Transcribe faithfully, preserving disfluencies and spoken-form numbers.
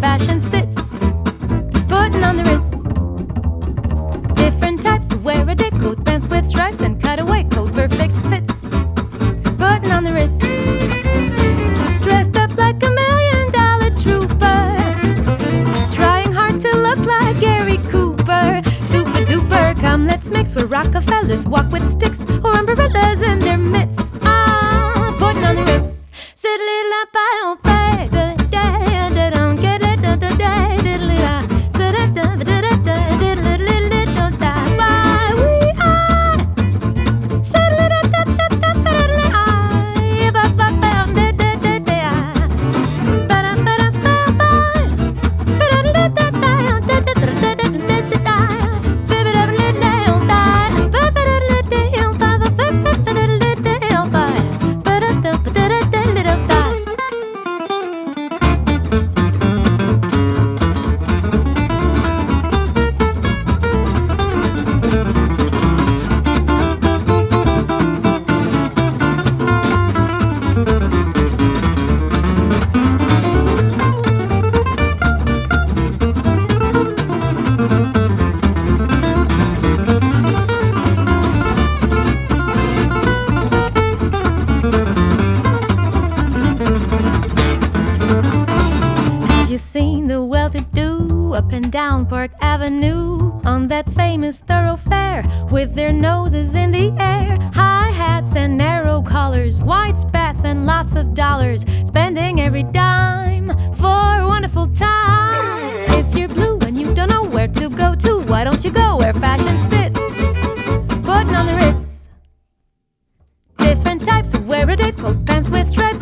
fashion sits. Putting on the Ritz. Different types who wear a dick coat, pants with stripes and cutaway coat, perfect fits. Putting on the Ritz. Dressed up like a million dollar trooper, trying hard to look like Gary Cooper. Super duper, come let's mix where Rockefellers walk with sticks or umbrellas in their mitts. Ah, putting on the Ritz. Sit a little up, I don't pay the day, and I don't get it, the day, diddly da. Sit it, da, da, da, da, diddly, diddly, don't die. Bye, we are. Sit a little, da, da, da, diddly, I. Ba, ba, ba, da, da, da, da. Ba, da, ba, da, ba, ba. Ba, da, da, da, da, da, da, da, da, da, da, da. Sit it up, little, don't die. Ba, ba, da, da, da, don't die. Ba, ba, ba, da, da, da, don't die. Ba, da, da, ba, da, da, da, don't die. Have you seen the well-to-do up and down Park Avenue on that famous thoroughfare with their noses in the air? High hats and narrow collars, white spats and lots of dollars, spending every dime for a wonderful time. If you're blue and you don't know where to go to, why don't you go where fashion sits? Putting on the Ritz. Different types who wear a dick coat, pants with stripes